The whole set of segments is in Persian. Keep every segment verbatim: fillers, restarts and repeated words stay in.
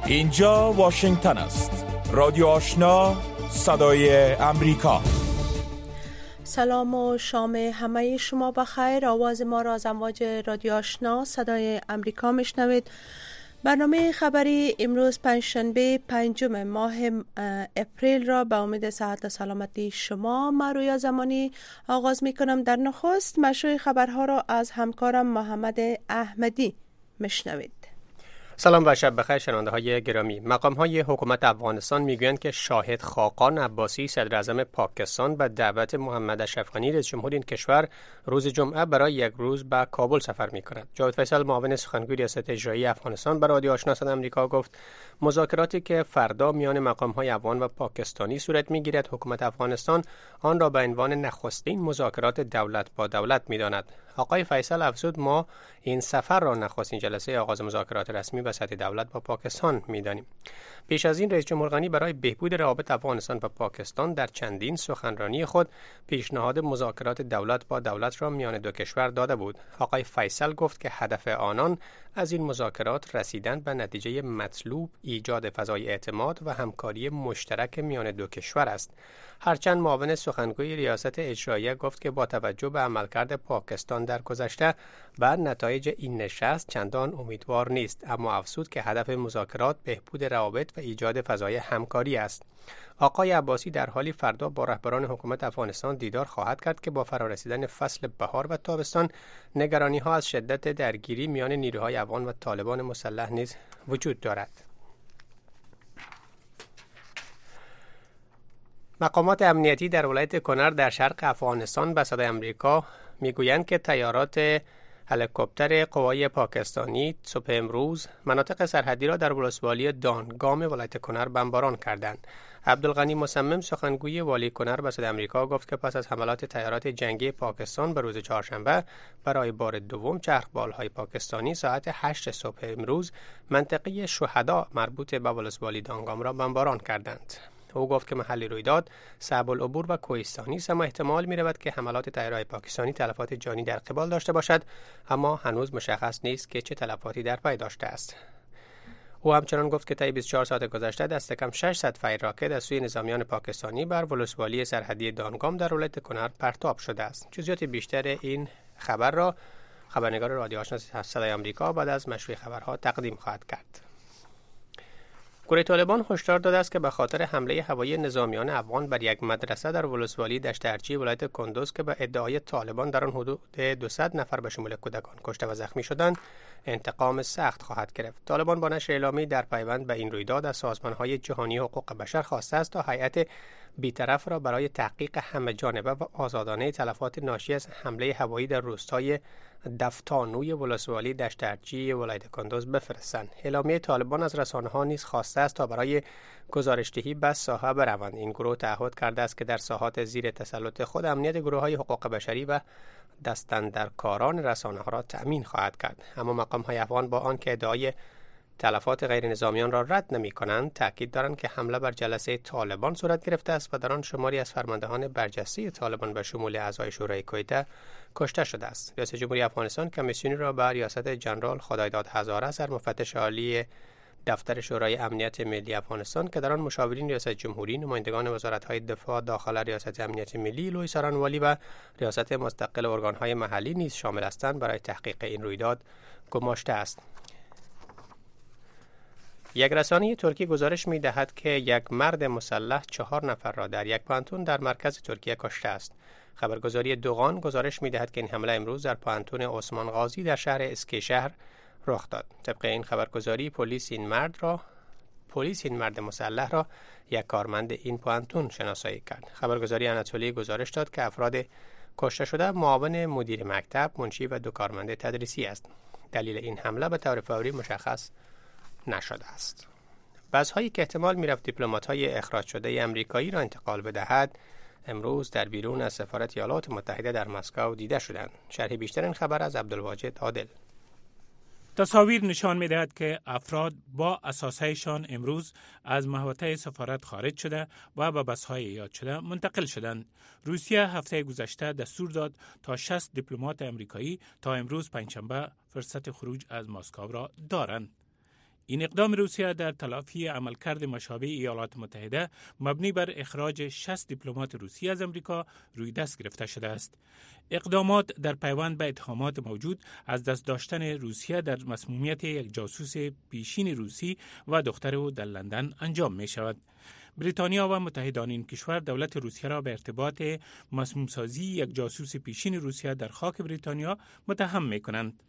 اینجا واشنگتن است. رادیو آشنا، صدای امریکا. سلام و شام همه شما بخیر. آواز ما را از امواج رادیو آشنا صدای امریکا میشنوید. برنامه خبری امروز پنجشنبه پنجم ماه اپریل را به امید صحت و سلامتی شما مرویا زمانی آغاز می کنم. در نخست مشروع خبرها را از همکارم محمد احمدی میشنوید. سلام و شب بخیر شنونده های گرامی. مقام های حکومت افغانستان میگویند که شاهد خاقان عباسی صدر اعظم پاکستان به دعوت محمد اشرف غنی رئیس جمهور این کشور روز جمعه برای یک روز به کابل سفر می کند. جاوید فیصل معاون سخنگوی ریاست اجرایی افغانستان به رادیو آشنا صدای آمریکا گفت مذاکراتی که فردا میان مقام های افغان و پاکستانی صورت می گیرد حکومت افغانستان آن را به عنوان نخستین مذاکرات دولت با دولت می داند. آقای فیصل افزود ما این سفر را نخستین جلسه آغاز مذاکرات رسمی به سطح دولت با پاکستان می‌دانیم. پیش از این رئیس جمهور غنی برای بهبود روابط افغانستان و پاکستان در چندین سخنرانی خود پیشنهاد مذاکرات دولت با دولت را میان دو کشور داده بود. آقای فیصل گفت که هدف آنان از این مذاکرات رسیدن به نتیجه مطلوب ایجاد فضای اعتماد و همکاری مشترک میان دو کشور است. هرچند معاون سخنگوی ریاست اجرایی گفت که با توجه به عملکرد پاکستان در گذشته بر نتایج این نشست چندان امیدوار نیست، اما افزود که هدف مذاکرات بهبود روابط و ایجاد فضای همکاری است. آقای عباسی در حالی فردا با رهبران حکومت افغانستان دیدار خواهد کرد که با فرارسیدن فصل بهار و تابستان نگرانی ها از شدت درگیری میان نیروهای افغان و طالبان مسلح نیز وجود دارد. مقامات امنیتی در ولایت کنر در شرق افغانستان به صدای آمریکا میگویند که تیارات هلیکوپتر قوای پاکستانی صبح امروز مناطق سرحدی را در ولسوالی دانگام ولایت کنر بمباران کردند. عبدالغنی مصمم سخنگوی والی کنر به صدای آمریکا گفت که پس از حملات تیارات جنگی پاکستان به روز چهارشنبه برای بار دوم چرخبال‌های پاکستانی ساعت هشت صبح امروز منطقه شهدا مربوط به ولسوالی دانگام را بمباران کردند. او گفت که محل رویداد صعب العبور و کوهستانی است، اما احتمال می رود که حملات تیارهای پاکستانی تلفات جانی در قبال داشته باشد، اما هنوز مشخص نیست که چه تلفاتی در پی داشته است. او همچنان گفت که طی بیست و چهار ساعت گذشته دست کم ششصد فیر راکت از سوی نظامیان پاکستانی بر ولسوالی سرحدی دانگام در ولایت کنر پرتاب شده است. جزئیات بیشتر این خبر را خبرنگار رادیو آشنا صدای آمریکا بعد از مشروع خبرها تقدیم خواهد کرد. گروه طالبان هشدار داده است که به خاطر حمله هوایی نظامیان افغان بر یک مدرسه در ولسوالی دشت ارچی ولایت کندوز که به ادعای طالبان در آن حدود دویست نفر به شمول کودکان کشته و زخمی شدند انتقام سخت خواهد گرفت. طالبان با نشر اعلامی در پیوند به این رویداد از سازمان‌های جهانی حقوق بشر خواسته است تا هیئت بی‌طرف را برای تحقیق همه جانبه و آزادانه تلفات ناشی از حمله هوایی در روستای دفتانوی ولسوالی دشت ارچی ولایت کندوز بفرستند. اعلامیه طالبان از رسانه‌ها نیز خواسته است تا برای گزارش‌دهی به ساحه بروند. این گروه تعهد کرده است که در ساحات زیر تسلط خود امنیت گروه‌های حقوق بشری و دستاندرکاران رسانه‌ها را تأمین خواهد کرد. اما مقام‌های افغان با آنکه ادعای تلفات غیر نظامیان را رد نمی کنند، تاکید دارند که حمله بر جلسه طالبان صورت گرفته است و در آن شماری از فرماندهان برجسته طالبان به شمول اعضای شورای کویته کشته شده است. ریاست جمهوری افغانستان کمیسیونی را به ریاست جنرال خدایداد هزاره سرمفتش عالی دفتر شورای امنیت ملی افغانستان که در آن مشاورین ریاست جمهوری، نمایندگان وزارت‌های دفاع داخل ریاست امنیت ملی، لوی سارانوالی و ریاست مستقل ارگان‌های محلی نیز شامل هستند برای تحقیق این رویداد گماشته است. یک رسانه ترکی گزارش می دهد که یک مرد مسلح چهار نفر را در یک پانتون در مرکز ترکیه کشته است. خبرگزاری دوغان گزارش می دهد که این حمله امروز در پانتون عثمان غازی در شهر اسکیشهر رخ داد. طبق این خبرگزاری پلیس این مرد را پلیس این مرد مسلح را یک کارمند این پانتون شناسایی کرد. خبرگزاری آناتولی گزارش داد که افراد کشته شده معاون مدیر مکتب، منشی و دو کارمند تدریسی است. دلیل این حمله به طور فوری مشخص نشده است. بس‌هایی که احتمال می‌رفت دیپلمات‌های اخراج شده آمریکایی را انتقال بدهد، امروز در بیرون از سفارت ایالات متحده در مسکو دیده شدند. شرح بیشتر این خبر از عبدالواجد عادل. تصاویر نشان می‌دهد که افراد با اساسهایشان امروز از محوطه سفارت خارج شده و به بس‌های یاد شده منتقل شدند. روسیه هفته گذشته دستور داد تا شصت دیپلمات آمریکایی تا امروز پنجشنبه فرصت خروج از مسکو را دارند. این اقدام روسیه در تلافی عملکرد مشابه ایالات متحده مبنی بر اخراج شصت دیپلمات روسی از امریکا روی دست گرفته شده است. اقدامات در پیوند به اتهامات موجود از دست داشتن روسیه در مسمومیت یک جاسوس پیشین روسی و دختر او در لندن انجام می شود. بریتانیا و متحدان این کشور دولت روسیه را به ارتباط مسموم سازی یک جاسوس پیشین روسیه در خاک بریتانیا متهم می کنند.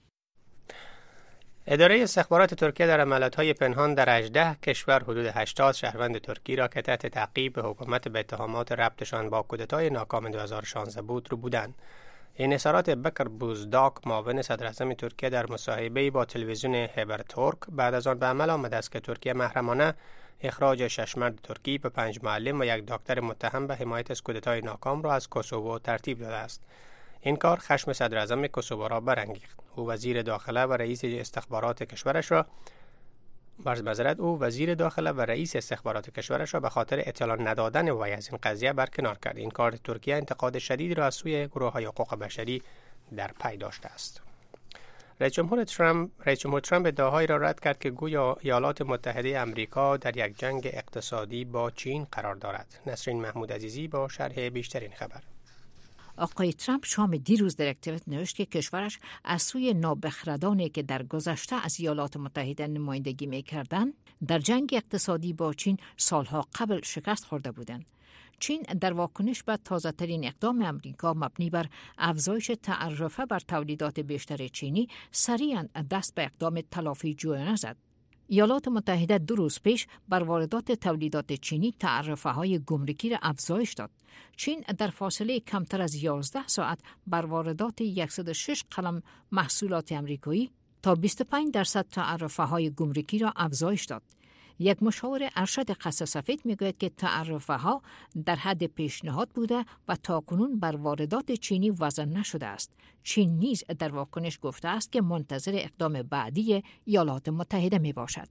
اداره استخبارات ترکیه در عملیات‌های پنهان در هجده کشور حدود هشتاد شهروند ترکی را که تحت تعقیب به حکومت به اتهامات ربطشان با کودتای ناکام دو هزار و شانزده بود رو بودند. این اظهارات بکر بوزداک معاون صدر اعظم ترکیه در مصاحبه‌ای با تلویزیون هبر ترک بعد از آن به عمل آمده است که ترکیه محرمانه اخراج شش مرد ترکی به پنج معلم و یک دکتر متهم به حمایت از کودتای ناکام را از کوسوو ترتیب داده است. این کار خشم صدر اعظم کوسوو را برانگیخت. او وزیر داخله و رئیس استخبارات کشورش را برز مزرد او وزیر داخله و رئیس استخبارات کشورش را به خاطر اطلاع ندادن وی از این قضیه برکنار کرد. این کار ترکیه انتقاد شدیدی را از سوی گروه‌های حقوق بشری در پی داشته است. رئیس جمهور ترامپ رئیس جمهور ترامپ ادعاهایی را رد کرد که گویا ایالات متحده آمریکا در یک جنگ اقتصادی با چین قرار دارد. نسرین محمود عزیزی با شرح بیشترین خبر. آقای ترامپ شام دیروز در اکتیویت نوشت که کشورش از سوی نابخردانی که در گذشته از ایالات متحده نمایندگی می‌کردند در جنگ اقتصادی با چین سالها قبل شکست خورده بودند. چین در واکنش به تازه‌ترین اقدام امریکا مبنی بر افزایش تعرفه بر تولیدات بیشتر چینی سریعاً دست به اقدام تلافی جویانه زد. ایالات متحده دو روز پیش بر واردات تولیدات چینی تعرفه‌های گمرکی را افزایش داد. چین در فاصله کمتر از یازده ساعت بر واردات صد و شش قلم محصولات امریکایی تا بیست و پنج درصد تعرفه‌های گمرکی را افزایش داد. یک مشاور ارشد قصه سفید میگوید که تعرفه‌ها در حد پیشنهاد بوده و تاکنون بر واردات چینی وضع نشده است. چین نیز در واکنش گفته است که منتظر اقدام بعدی ایالات متحده می باشد.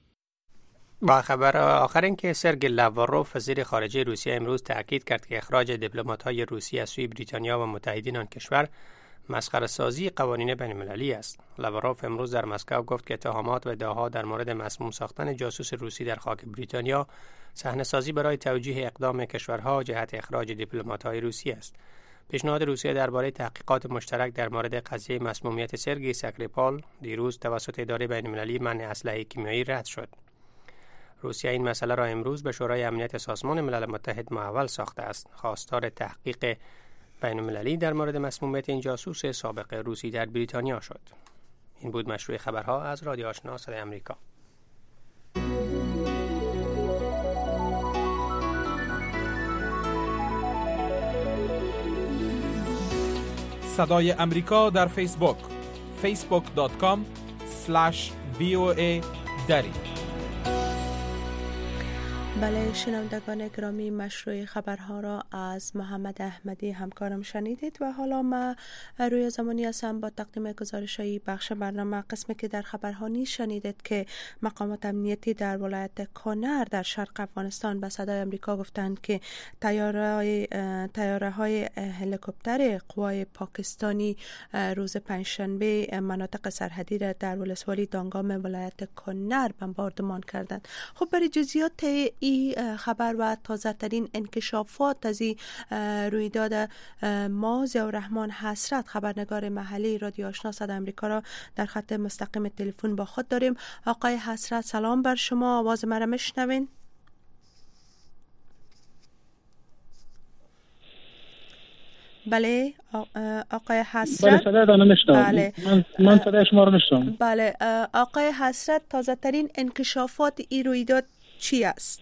با خبر آخر این که سرگئی لاوروف وزیر خارجه روسیه امروز تاکید کرد که اخراج دیپلمات‌های روسی از سوی بریتانیا و متحدین آن کشور مسخره سازی قوانین بین المللی است. لاوروف امروز در مسکو گفت که اتهامات و ادعاها در مورد مسموم ساختن جاسوس روسی در خاک بریتانیا صحنه سازی برای توجیه اقدام کشورها جهت اخراج دیپلمات‌های روسی است. پیشنهاد روسیه درباره تحقیقات مشترک در مورد قضیه مسمومیت سرگئی سکریپال دیروز توسط اداره بین المللی منع اسلحه کیمیایی رد شد. روسیه این مسئله را امروز به شورای امنیت سازمان ملل متحد محول ساخته است. خواستار تحقیق بین المللی در مورد مسمومیت این جاسوس سابق روسی در بریتانیا شد. این بود مشروع خبرها از رادیو آشنا صدای آمریکا. صدای امریکا در فیسبوک فیسبوک دات کام اسلش وی او ای دری. بله شنوندگان گرامی، مشروع خبرها را از محمد احمدی همکارم شنیدید و حالا ما روی زمانی هستم با تقدیم گزارش‌های بخش برنامه. قسمی که در خبرها نیز شنیدید که مقامات امنیتی در ولایت کنر در شرق افغانستان به صدای آمریکا گفتند که طیاره طیاره های هلیکوپتر قوای پاکستانی روز پنجشنبه مناطق سرحدی را در ولسوالی دانگام ولایت کنر بمباردمان کردند. خب برای جزئیات این خبر و تازه ترین انکشافات از این رویداد ما ضیاءالرحمن حسرت خبرنگار محلی رادیو آشنا صدای آمریکا را در خط مستقیم تلفن با خود داریم. آقای حسرت سلام بر شما، آواز مرا میشنوین؟ بله آقای حسرت. بله صدای دانه میشنوم. بله من من صدای شما رو میشنوم. بله آقای حسرت، تازه ترین انکشافات این رویداد چی است؟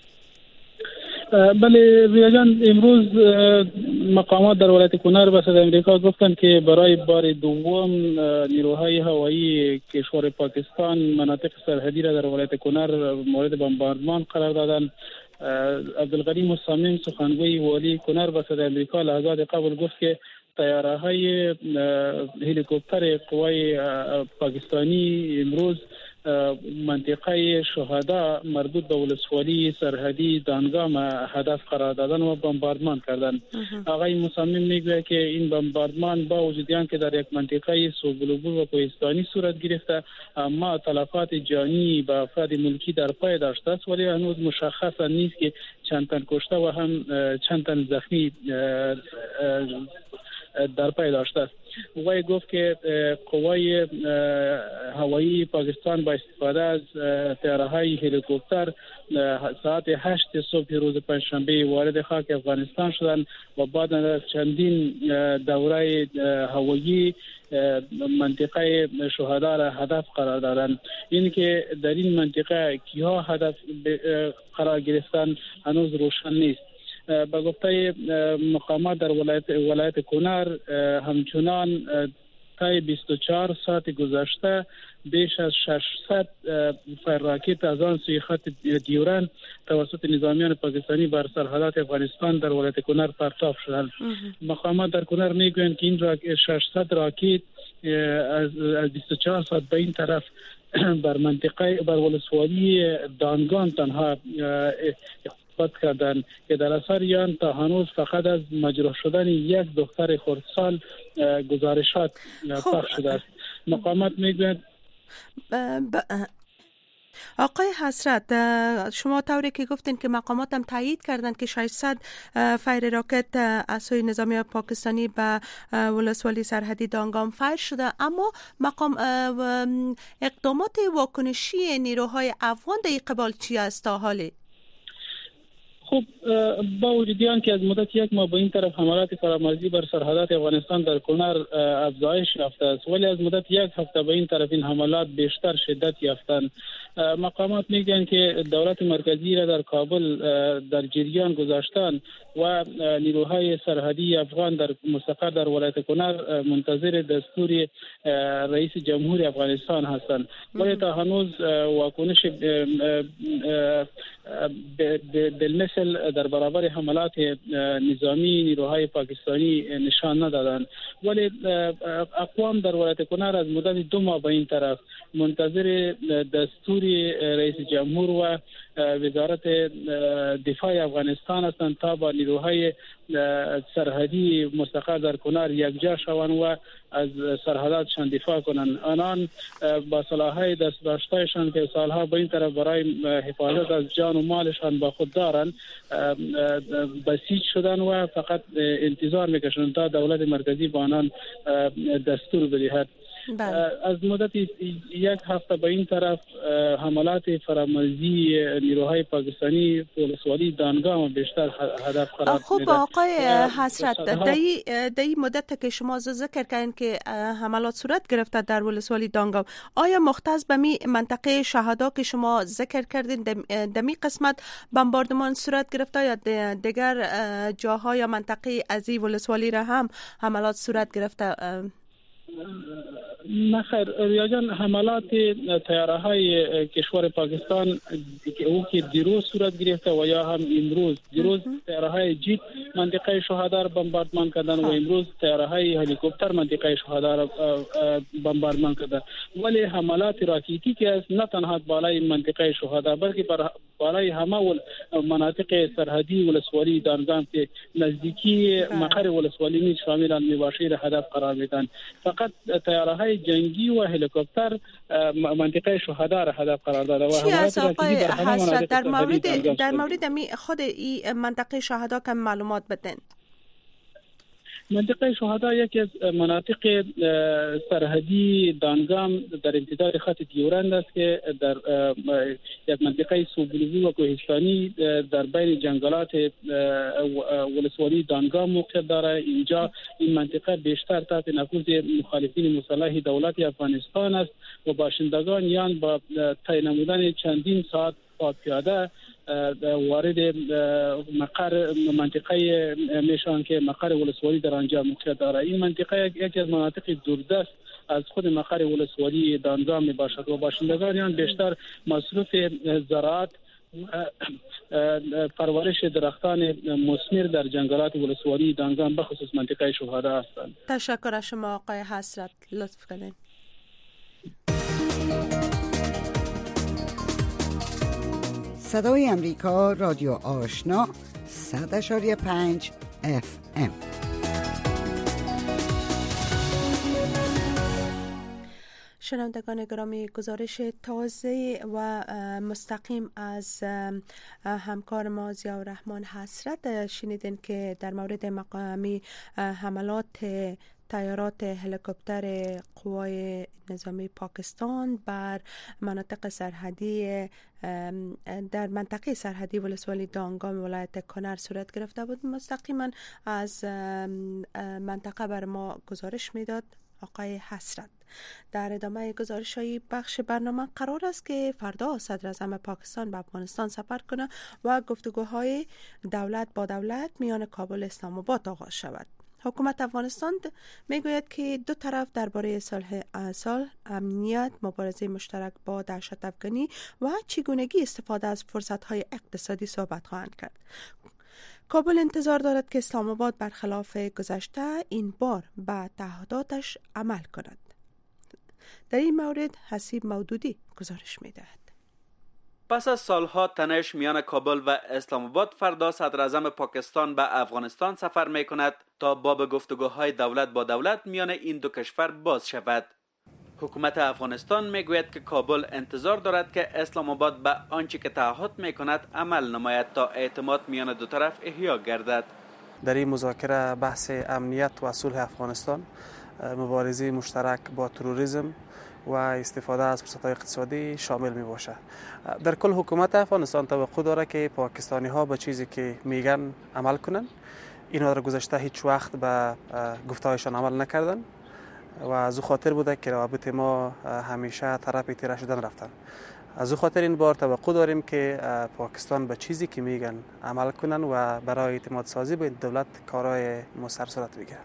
بله ریا جان، امروز مقامات در ولایت کنر به صدای آمریکا گفتند که برای بار دوم نیروهای هوایی کشور پاکستان مناطق سرحدی را در ولایت کنر مورد بمباردمان قرار دادند. عبدالغنی مصمم سخنگوی والی کنر به صدای آمریکا لحظات قبل گفت که طیاره های هلیکوپتر قوای پاکستانی امروز منطقه شهدا مربوط به ولسوالی سرحدی دانگام هدف قرار دادن و بمباردمان کردن. آقای مصمم میگه که این بمباردمان با وجود آنکه در یک منطقه سوبلوبو و کوهستانی صورت گرفته، اما تلفات جانی به افراد ملکی در پای داشته است، ولی هنوز مشخص نیست که چند تن کشته و هم چند تن زخمی در پای داشته است. وی گفت که قوای هوایی پاکستان با استفاده از طیاره‌های هلیکوپتر ساعت هشت صبح روز پنجشنبه وارد خاک افغانستان شدند و بعد از چندین دوره هوایی منطقه شهدا را هدف قرار دادند. این که در این منطقه کیها هدف قرار گرفتن هنوز روشن نیست. با گفته مقامات در ولایت ولایت کنر همچنان طی بیست و چهار ساعت گذشته بیش از ششصد فایر راکت از آن سوی خط دیورند توسط نظامیان پاکستانی بر سرحدات افغانستان در ولایت کنر پرتاب شدند. مقامات در کنر میگویند که این راکت ششصد راکت از بیست و چهار ساعت به این طرف بر منطقه بر ولسوالی دانگام تنها بات کردن که در اثر آن تا هنوز فقط از مجروح شدن یک دختر خردسال گزارشات پخش شده است. مقامات میگویند آقای حسرت، شما طوری که گفتین که مقامات هم تایید کردند که ششصد فایر راکت از سوی نظامی پاکستانی به ولسوالی سرحدی دانگام فایر شده، اما مقام اقدامات واکنشی نیروهای افغان در این قبال چی است تا حالی؟ خب با وجود آنکه از مدت یک ماه به این طرف حملات فرامرزی بر سرحدات افغانستان در کنر افزایش یافته است، ولی از مدت یک هفته به این طرف این حملات بیشتر شدت یافتند. مقامات میگن که دولت مرکزی را در کابل در جریان گذاشتن و نیروهای سرحدی افغان در مستقر در ولایت کنر منتظر دستور رئیس جمهور افغانستان هستند، ولی تا هنوز واکنش بالمثل در برابر حملات نظامی نیروهای پاکستانی نشان ندادند. ولی اقوام در ولایت کنر از مدت دو ماه به این طرف منتظر دستور رئیس جمهور و وزارت دفاع افغانستان هستند تا با نیروهای سرحدی مستقر در کنر یکجا شوند و از سرحداتشان دفاع کنند. آنان با سلاح‌های دست‌داشته‌شان که سالها به این طرف برای حفاظت از جان و مالشان با خود دارند بسیج شدن و فقط انتظار می‌کشند تا دولت مرکزی با آنان دستور بدهد. از مدت یک هفته به این طرف حملات فرامرزی نیروهای پاکستانی ولسوالی دانگام بیشتر هدف قرار خب میده. آقای حسرت، در این مدت که شما ذکر کردین که حملات صورت گرفته در ولسوالی دانگام، آیا مختص به می منطقه شهدا که شما ذکر کردین در می قسمت بمباردمان صورت گرفته یا دیگر جاها یا منطقه از این ولسوالی را هم حملات صورت گرفته؟ نخیر ریا جان، حملات طیاره های کشور پاکستان که او که دیروز صورت گرفته و یا هم امروز دیروز طیاره های جیت منطقه شهدا را بمباردمان کردن و امروز طیاره های هلیکوپتر منطقه شهدا را بمباردمان کردن، ولی حملات راکتی که است نه تنها بالای منطقه شهدا بلکه بر بالای همه مناطق سرحدی ولسوالی دانگام که نزدیکی مقر ولسوالی نیز شامل میباشد هدف قرار میدن. فقط طیاره های جنگی و هلیکوپتر منطقه شهدا را هدف قرار داده و حملات راکتی در همه مناطق در مورد در مورد خود این منطقه شهدا کم معلومات بدین. منطقه شهدا یکی از مناطق سرحدی دانگام در امتداد خط دیورند است که در یک منطقه سوبلوی و کوهستانی در بین جنگلات ولسوالی دانگام موقعیت دارد. اینجا این منطقه بیشتر تحت نفوذ مخالفین مسلح دولت افغانستان است و باشندگان یان با طی نمودن چندین ساعت پیاده وارد مقر منطقه میشن که مقر ولسوالی در آنجا موقعیت دارد. این منطقه یکی از مناطق دوردست از خود مقر ولسوالی دانگام می باشد و باشندگان آن بیشتر مصروف زراعت پرورش درختان مثمر در جنگلات ولسوالی دانگام بخصوص منطقه شهدا هستند. تشکر از شما آقای حسرت، لطف کنید. صدای امریکا رادیو آشنا صد اشاری پنج اف ام. شنوندگان گرامی، گزارش تازه و مستقیم از همکار ما ضیاءالرحمن حسرت شنیدین که در مورد مقامی حملات طیارات هلیکوپتر قوای نظامی پاکستان بر مناطق سرحدی در منطقه سرحدی ولسوالی دانگام ولایت کنر صورت گرفته بود. مستقیما از منطقه بر ما گزارش میداد آقای حسرت. در ادامه گزارش های بخش برنامه قرار است که فردا صدر اعظم پاکستان به افغانستان سفر کنه و گفتگوهای دولت با دولت میان کابل و اسلام آباد آغاز شود. حکومت افغانستان میگوید که دو طرف درباره صلح اصل، امنیت، مبارزه مشترک با دهشت افغانی و چگونگی استفاده از فرصت‌های اقتصادی صحبت خواهند کرد. کابل انتظار دارد که اسلام آباد برخلاف گذشته این بار به تعهداتش عمل کند. در این مورد حسیب مودودی گزارش می‌دهد. پس از سالها تنش میان کابل و اسلام آباد، فردا صدر اعظم پاکستان به افغانستان سفر می کند تا باب گفتگوهای دولت با دولت میان این دو کشور باز شود. حکومت افغانستان می گوید که کابل انتظار دارد که اسلام آباد به آنچه که تعهد می کند عمل نماید تا اعتماد میان دو طرف احیا گردد. در این مذاکره بحث امنیت و صلح افغانستان، مبارزه مشترک با تروریسم و استفاده از فرصت‌های اقتصادی شامل می باشه. در کل حکومت افغانستان توقع داره که پاکستانی ها به چیزی که میگن عمل کنن. اینا در گذشته هیچ وقت به گفتهایشان عمل نکردن و از او خاطر بوده که روابط ما همیشه طرف تیره شدن رفتن. از او خاطر این بار توقع داریم که پاکستان به چیزی که میگن عمل کنن و برای اعتماد سازی به دولت کارهای مؤثر صورت بگیره.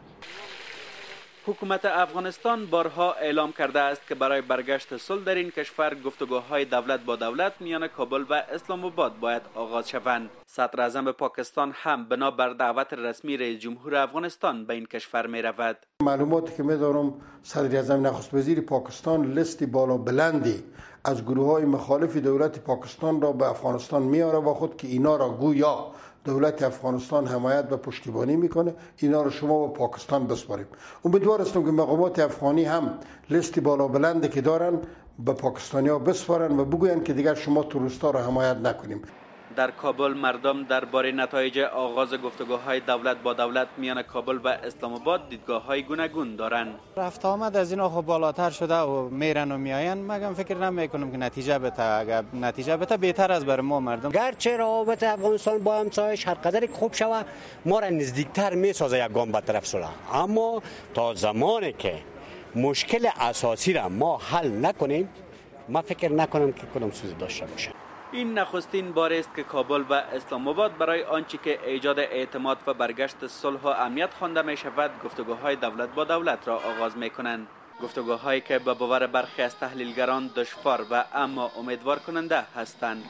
حکومت افغانستان بارها اعلام کرده است که برای برگشت صلح در این کشور گفتگوهای دولت با دولت میان کابل و اسلام آباد باید آغاز شوند. صدر اعظم پاکستان هم بنابر دعوت رسمی رئیس جمهور افغانستان به این کشور می رود. معلوماتی که می دارم صدر اعظم نخست وزیر پاکستان لیستی بالا بلندی از گروه های مخالف دولت پاکستان را به افغانستان میاره و خود که اینا را گویا دولت افغانستان حمایت و پشتیبانی میکنه، اینا رو شما با پاکستان بسپاریم. امیدوار هستم که مقامات افغانی هم لیستی بالا بلندی که دارن به پاکستانی ها بسپارن و بگوین که دیگر شما توریستا رو حمایت نکنیم. در کابل مردم درباره نتایج آغاز گفتگوهای دولت با دولت میان کابل و اسلام آباد دیدگاه‌های گوناگون دارند. رفت آمد از اینا خب بالاتر شده و میرن و میاین. مگم فکر نمیکنم که نتیجه بده. اگر نتیجه بده بهتر از بر ما مردم. گرچه روابط افغانستان با همسایش هر قدر خوب شوه، ما را نزدیکتر میسازه یک گام به طرف صلح. اما تا زمانی که مشکل اساسی را ما حل نکنیم، ما فکر نکنم که کدام سودی داشته باشه. این نخستین بار است که کابل و اسلام آباد برای آنچه که ایجاد اعتماد و برگشت صلح و امنیت خوانده می شود گفتگوهای دولت با دولت را آغاز می کنند. گفتگوهایی که به باور برخی از تحلیلگران دشوار و اما امیدوار کننده هستند.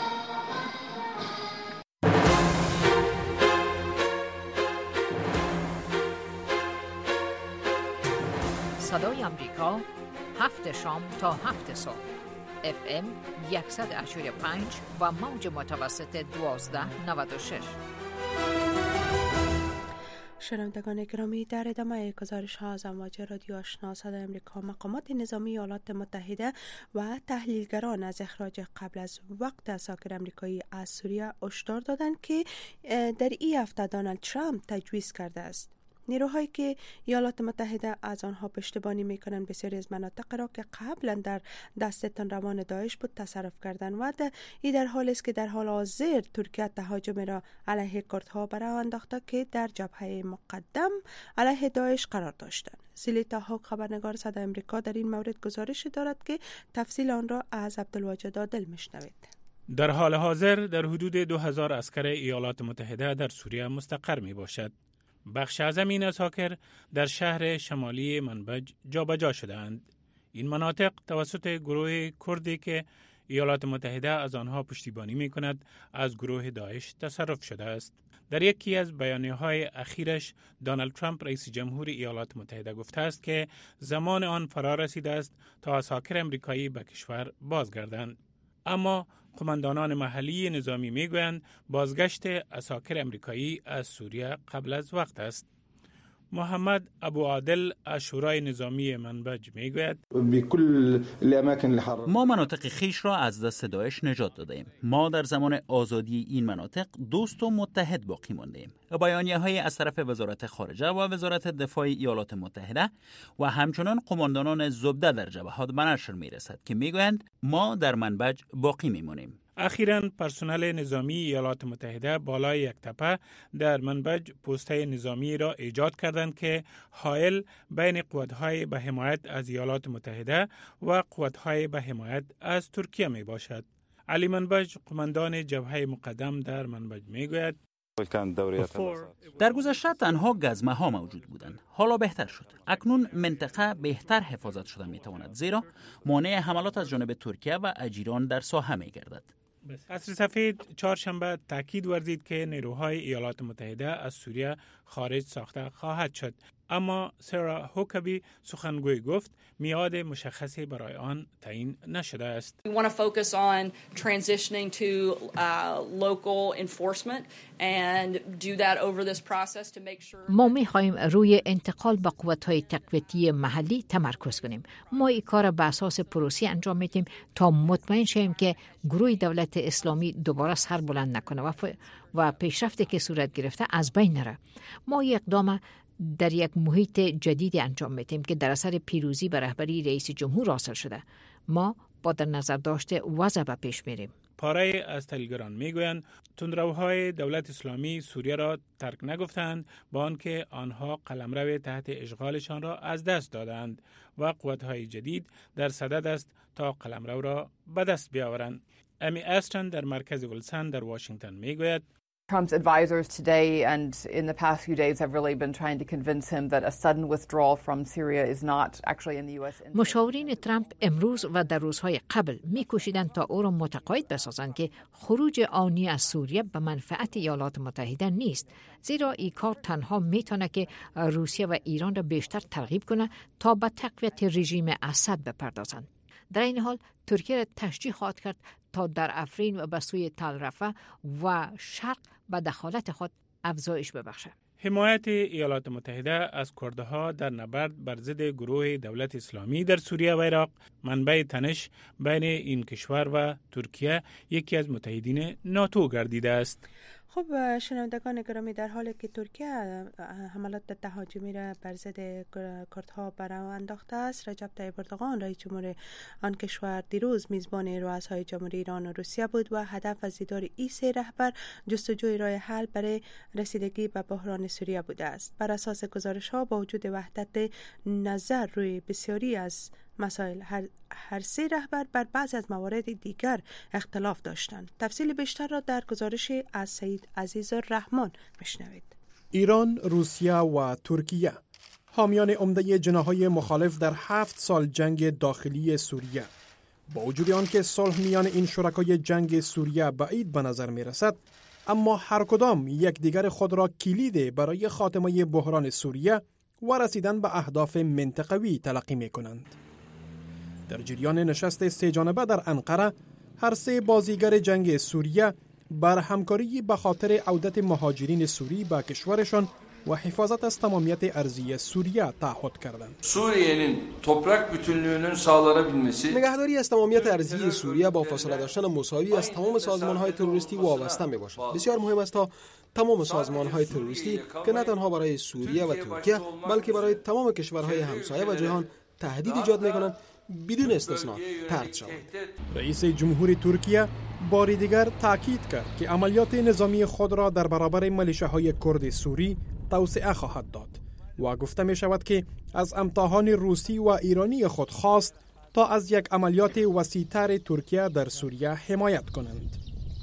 صدای امریکا، هفت شام تا هفت صبح، اف ام صد و پنج و موج متوسط دوازده نود و شش. شنوندگان گرامی، در ادامه گزارش ها از امواج رادیو آشنا صدای امریکا، مقامات نظامی ایالات متحده و تحلیلگران از اخراج قبل از وقت اساکر امریکایی از سوریه هشدار دادند که در این هفته دونالد ترامپ تجویز کرده است نیروهایی که ایالات متحده از آنها پشتیبانی میکنند بسیاری از مناطق را که قبلا در دست تندروان داعش بود تصرف کردند و این در حالی است که در حال حاضر ترکیه تهاجم را علیه کردها برای انداخته که در جبهه مقدم علیه داعش قرار داشتند. زلیتا هاک خبرنگار صدای امریکا در این مورد گزارش دارد که تفصیل آن را از عبدالواجد عادل میشنوید. در حال حاضر در حدود دو هزار عسکر ایالات متحده در سوریه مستقر می باشد. بخش از این اساکر در شهر شمالی منبج جابجا شده‌اند. این مناطق توسط گروه کردی که ایالات متحده از آنها پشتیبانی می کند از گروه داعش تصرف شده است. در یکی از بیانیه‌های اخیرش دونالد ترامپ رئیس جمهور ایالات متحده گفته است که زمان آن فرا رسیده است تا اساکر امریکایی به کشور بازگردند. اما قماندانان محلی نظامی میگویند بازگشت عساکر امریکایی از سوریه قبل از وقت است. محمد ابو عادل از شورای نظامی منبج میگوید ما مناطق خیش را از دست داعش نجات دادیم. ما در زمان آزادی این مناطق دوست و متحد باقی ماندیم. بیانیه های از طرف وزارت خارجه و وزارت دفاع ایالات متحده و همچنان قماندانان زبده در جبهات به نشر میرسد که میگویند ما در منبج باقی میمانیم. اخیراً پرسنل نظامی ایالات متحده بالای یک تپه در منبج پوسته نظامی را ایجاد کردند که حائل بین قوت‌های به حمایت از ایالات متحده و قوت‌های به حمایت از ترکیه می باشد. علی منبج، قماندان جبهه مقدم در منبج می گوید در گذشته تنها گزمه ها موجود بودند. حالا بهتر شد. اکنون منطقه بهتر حفاظت شده می تواند، زیرا مانع حملات از جانب ترکیه و اجیران در ساحه می گردد. عصر سفید چهارشنبه تاکید ورزید که نیروهای ایالات متحده از سوریه خارج ساخته خواهد شد، اما سارا هوکابی سخنگوی گفت میعاد مشخصی برای آن تعیین نشده است. We want to focus on transitioning to uh, local enforcement and do that over this process to make sure. ما می‌خواهیم روی انتقال به قوت‌های تقویتی محلی تمرکز کنیم. ما این کار به اساس پروسی انجام میدیم تا مطمئن شویم که گروه دولت اسلامی دوباره سر بلند نکنه و ف... و پیشرفتی که صورت گرفته از بین نره. ما یک اقدام در یک محیط جدیدی انجام میدیم که در اثر پیروزی به رهبری رئیس جمهور حاصل شده. ما با در نظر داشته وضع به پیش میریم. پاره از تحلیلگران میگویند تندروهای دولت اسلامی سوریه را ترک نگفتند، با آنکه آنها قلمرو تحت اشغالشان را از دست دادند و قوت‌های جدید در صدد است تا قلمرو را به دست بیاورند. امی استرن در مرکز ولسن در واشنگتن میگوید Trump's advisors today and in the past few days have really been trying to convince him that a sudden withdrawal from Syria is not actually in the U S interest. مشاورین ترامپ امروز و در روزهای قبل می‌کوشیدند تا او را متقاعد بسازند که خروج آنی از سوریه به منفعت ایالات متحده نیست، زیرا این کار تنها میتونه که روسیه و ایران را بیشتر ترغیب کنه تا به تقویت رژیم اسد بپردازند. در این حال ترکیه را تشجیع خواهد کرد تا در افرین و به سوی تل رفح و شرق به دخالت خود افزایش ببخشد. حمایت ایالات متحده از کردها در نبرد بر ضد گروه دولت اسلامی در سوریه و عراق منبع تنش بین این کشور و ترکیه یکی از متحدین ناتو گردیده است. خب شنوندگان گرامی، در حالی که ترکیه حملات تهاجمی را بر ضد کردها برآورده انداخته است، رجب طیب اردوغان رئیس جمهور آن کشور دیروز میزبان رؤسای جمهوری ایران و روسیه بود و هدف از دیدار این سه رهبر جستجوی راه حل برای رسیدگی به بحران سوریه بوده است. بر اساس گزارش‌ها با وجود وحدت نظر روی بسیاری از مسائل، هر, هر سه رهبر بر بعض از موارد دیگر اختلاف داشتند. تفصیل بیشتر را در گزارش از سید عزیز الرحمن بشنوید. ایران، روسیه و ترکیه حامیان عمده جناح‌های مخالف در هفت سال جنگ داخلی سوریه. با وجود آنکه صلح میان این شرکای جنگ سوریه بعید به نظر می رسد، اما هر کدام یکدیگر خود را کلید برای خاتمه بحران سوریه و رسیدن به اهداف منطقوی تلقی می کنند. در جریان نشست سه جانبه در انقره، هر سه بازیگر جنگ سوریه بر همکاری به خاطر عودت مهاجرین سوری به کشورشان و حفاظت از تمامیت ارضی سوریه تعهد کردند. سوریه'nin toprak bütünlüğünün sağlanabilmesi نگهداری از تمامیت ارضی سوریه با فاصله داشتن مساوی از تمام سازمان‌های تروریستی وابسته میباشد. بسیار مهم است تا تمام سازمان‌های تروریستی که نه تنها برای سوریه و ترکیه بلکه برای تمام کشورهای همسایه و جهان تهدید ایجاد می‌کنند بدون استثنا طرد شود. رئیس جمهور ترکیه بار دیگر تاکید کرد که عملیات نظامی خود را در برابر ملیشه‌های کرد سوری توسعه خواهد داد و گفته می شود که از امتحان روسی و ایرانی خود خواست تا از یک عملیات وسیع‌تر ترکیه در سوریه حمایت کنند.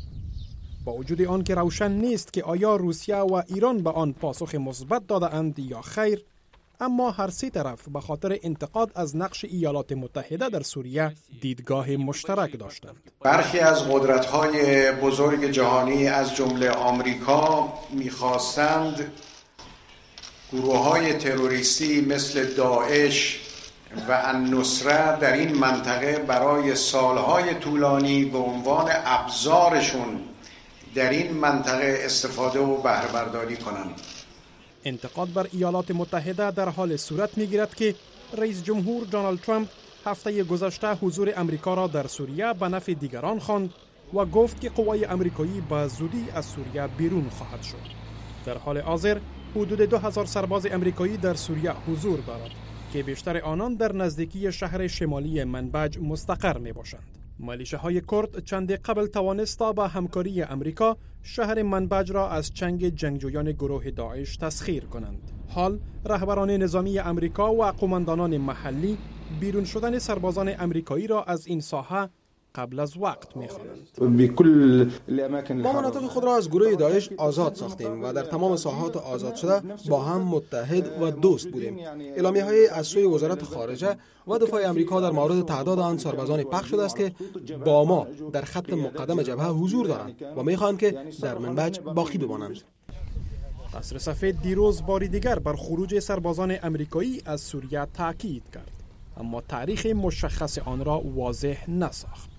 با وجود آن که روشن نیست که آیا روسیه و ایران به آن پاسخ مثبت داده اند یا خیر، اما هر سه طرف به خاطر انتقاد از نقش ایالات متحده در سوریه دیدگاه مشترک داشتند. برخی از قدرت‌های بزرگ جهانی از جمله آمریکا می‌خواستند گروه‌های تروریستی مثل داعش، و النصره در این منطقه برای سالهای طولانی به عنوان ابزارشون در این منطقه استفاده و بهره برداری کنند. انتقاد بر ایالات متحده در حال صورت می‌گیرد که رئیس جمهور دونالد ترامپ هفته گذشته حضور امریکا را در سوریه به نفع دیگران خواند و گفت که قوای امریکایی به زودی از سوریه بیرون خواهد شد. در حال حاضر حدود دو هزار سرباز امریکایی در سوریه حضور دارد که بیشتر آنان در نزدیکی شهر شمالی منبج مستقر می باشند. ملیشه‌های کرد چند قبل توانستا با همکاری امریکا شهر منبج را از چنگ جنگجویان گروه داعش تسخیر کنند. حال رهبران نظامی امریکا و قماندانان محلی بیرون شدن سربازان امریکایی را از این ساحه قبل از وقت می‌خوانند. ما مناطق خود را از گروه داعش آزاد ساختیم و در تمام ساحات آزاد شده با هم متحد و دوست بودیم. اعلامیه‌های از سوی وزارت خارجه و دفاع امریکا در مورد تعداد آن سربازان پخش شده است که با ما در خط مقدم جبهه حضور دارند و می‌خواهند که در منبج باقی بمانند. قصر سفید دیروز باری دیگر بر خروج سربازان امریکایی از سوریه تاکید کرد، اما تاریخ مشخص آن را واضح نساخت.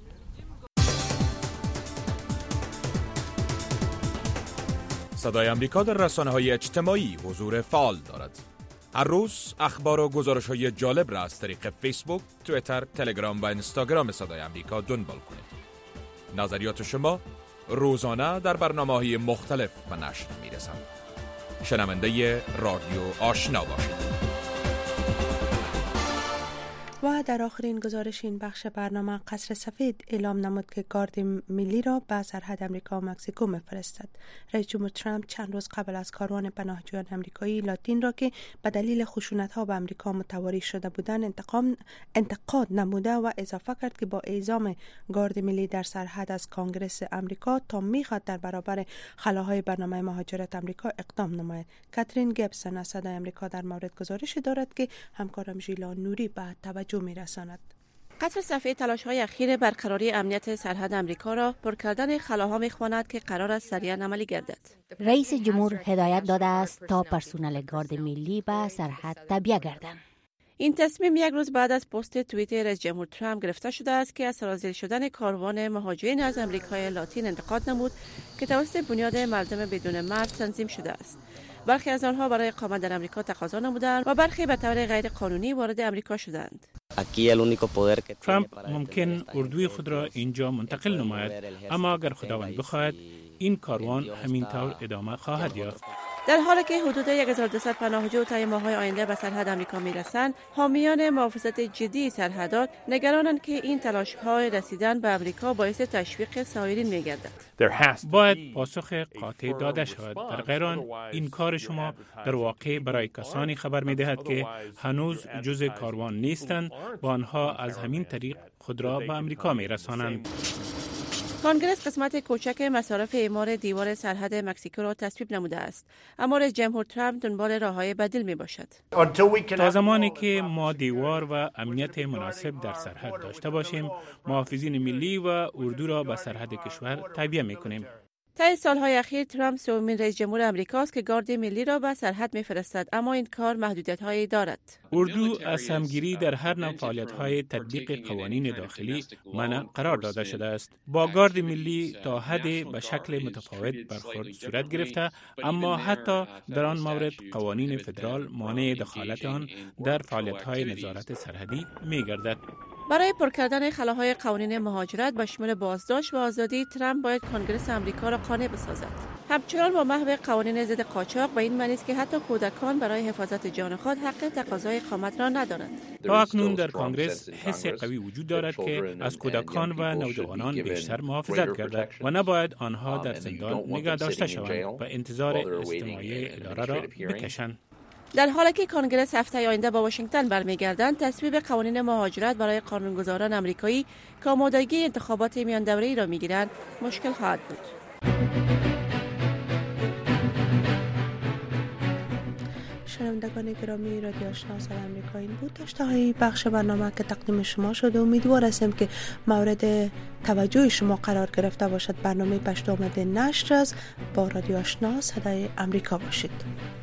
صدای امریکا در رسانه‌های اجتماعی حضور فعال دارد. هر روز اخبار و گزارش‌های جالب را از طریق فیسبوک، توییتر، تلگرام و اینستاگرام صدای امریکا دنبال کنید. نظریات شما روزانه در برنامه‌های مختلف به نشر می‌رسند. شنونده رادیو آشنا باشید. و در آخرین گزارش این بخش برنامه، قصر سفید اعلام نمود که گارد ملی را به سرحد امریکا و مکزیکو می‌فرستد. رئیس جمهور ترامپ چند روز قبل از کاروان پناهجویان امریکایی لاتین را که به دلیل خشونت‌ها به امریکا متواری شده بودند انتقام انتقاد نموده و اضافه کرد که با اعزام گارد ملی در سرحد از کنگره امریکا تا می‌خواهد در برابر خلاهای برنامه مهاجرت امریکا اقدام نماید. کاترین گیبسون از صدای امریکا در مورد گزارش دارد که همکارم ژیلا نوری به توجه می‌رساند. قصر سفید تلاش‌های اخیر برقراری امنیت سرحد امریکا را پر کردن خلاها می‌خواند که قرار است سریعاً عملی گردد. رئیس جمهور هدایت داده است تا پرسنل گارد ملی به سرحد تابع گردند. این تصمیم یک روز بعد از پست توییتر رئیس جمهور ترامپ گرفته شده است که از سرازیر شدن کاروان مهاجرین از امریکای لاتین انتقاد نمود که توسط بنیاد مردم بدون مرز تنظیم شده است. برخی از آنها برای اقامت در امریکا تقاضا نمودند و برخی به طور غیر قانونی وارد امریکا شدند. ترامپ ممکن اردوی خود را اینجا منتقل نماید، اما اگر خداوند بخواهد این کاروان همینطور ادامه خواهد یافت. در حالی که حدود یک هزار و دویست پناهجو طی ماه‌های آینده به سرحد آمریکا می‌رسند، حامیان محافظت جدی سرحدات نگرانند که این تلاش‌های رسیدن به آمریکا باعث تشویق سایرین می‌گردد. باید پاسخ قاطع داده شود. در غیر آن این کار شما در واقع برای کسانی خبر می‌دهد که هنوز جزء کاروان نیستند و آنها از همین طریق خود را به آمریکا می‌رسانند. کنگره قسمت کوچک مصارف اعمار دیوار سرحد مکزیکو را تصویب نموده است، اما رئیس جمهور ترامپ دنبال راه‌های بدیل میباشد. تا زمانی که ما دیوار و امنیت مناسب در سرحد داشته باشیم، محافظین ملی و اردو را به سرحد کشور تابع میکنیم. طی سالهای اخیر ترامپ سومین رئیس جمهور آمریکاست که گارد ملی را به سرحد میفرستد، اما این کار محدودیت‌هایی دارد. اردو از سمگیری در هر نوع فعالیت‌های تطبیق قوانین داخلی منع قرار داده شده است. با گارد ملی تا حدی به شکل متفاوت برخورد صورت گرفته، اما حتی در آن مورد قوانین فدرال مانع دخالت آن در فعالیت‌های نظارت سرحدی می‌گردد. برای پر کردن خلاهای قوانین مهاجرت به شمول بازداشت و آزادی، ترامپ باید کنگره آمریکا را قانع بسازد. همچنان با محو قوانین ضد قاچاق به این معنی است که حتی کودکان برای حفاظت جان خود حق تقاضای اقامت را ندارند. تا اکنون در کنگره حس قوی وجود دارد که از کودکان و نوجوانان بیشتر محافظت گردد و نباید آنها در زندان نگاه داشته شوند و انتظار اجتماعی اداره را بکشند. در حالی که کنگره هفته آینده با واشنگتن برمیگردند، تصویب قوانین مهاجرت برای قانونگذاران آمریکایی که آمادگی انتخابات میان دوره‌ای را میگیرند مشکل خواهد بود. شنوندگان گرامی رادیو آشنا صدای آمریکا، این بود داشته های بخش برنامه که تقدیم شما شد. امیدوار هستیم که مورد توجه شما قرار گرفته باشد. برنامه پشت آمده نشر از با رادیو آشنا صدای آمریکا باشید.